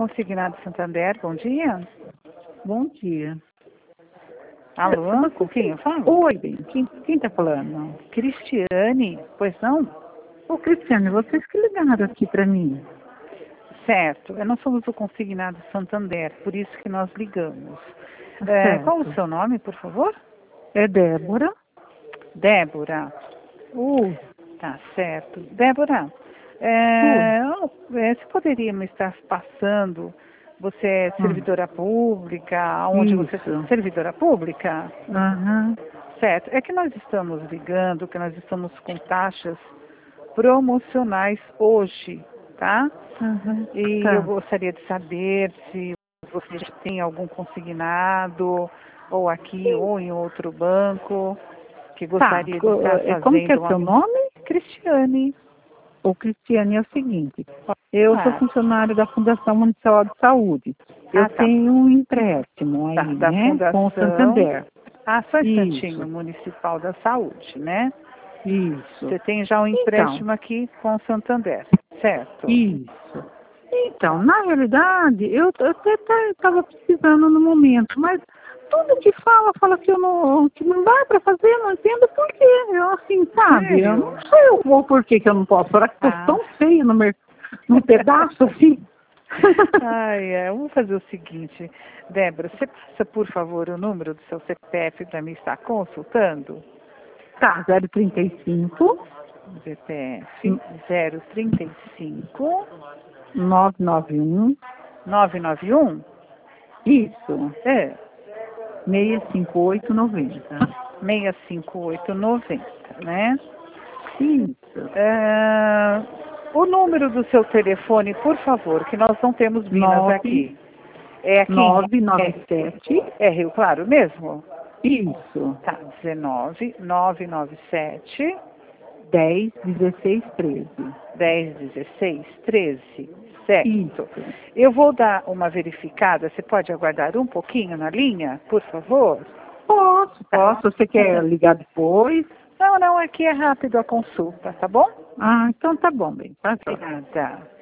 Consignado Santander, bom dia. Bom dia. Alô, com quem eu falo? Oi, bem. Quem tá falando? Cristiane, pois não? Ô, Cristiane, vocês que ligaram aqui pra mim. Certo, nós somos o Consignado Santander, por isso que nós ligamos. Certo. Qual o seu nome, por favor? É Débora. Débora. Tá certo. Débora, você poderia me estar passando, você é servidora pública, onde você... Isso. Servidora pública? Aham. Certo. É que nós estamos ligando, que nós estamos com taxas promocionais hoje, tá? Aham. E Tá. eu gostaria de saber se você já tem algum consignado, ou aqui, ou em outro banco, que gostaria de estar fazendo Como que é seu nome? Cristiane. Ô, Cristiane, é o seguinte. Eu sou Ah, funcionária da Fundação Municipal de Saúde. Eu tá. tenho um empréstimo aí, Tá, da né? Com o Fundação. Santander. Só um instantinho, Isso. Municipal da Saúde, né? Isso. Você tem já um Então, empréstimo aqui com o Santander, certo? isso. Então, na realidade, eu até estava precisando no momento, mas tudo que fala que que não dá para fazer, eu não entendo por quê. Eu assim, sabe? Eu Sério? não sei o porquê que eu não posso. Será que estou Ah. tão feia num pedaço assim? Vamos fazer o seguinte, Débora, você passa, por favor, o número do seu CPF para mim estar consultando? Tá, 035 CPF 035 991. 991 Isso. é 65890. 65890, né? Isso. O número do seu telefone, por favor, que nós não temos Minas aqui. É aqui 997. é Rio Claro mesmo? Isso. Tá, 19 997 10 16 13. 10 16 13, certo? Isso. Eu vou dar uma verificada, você pode aguardar um pouquinho na linha, por favor? Posso. Você quer ligar depois? Não, aqui é rápido a consulta, tá bom? Ah, então tá bom, bem. Tá. Obrigada.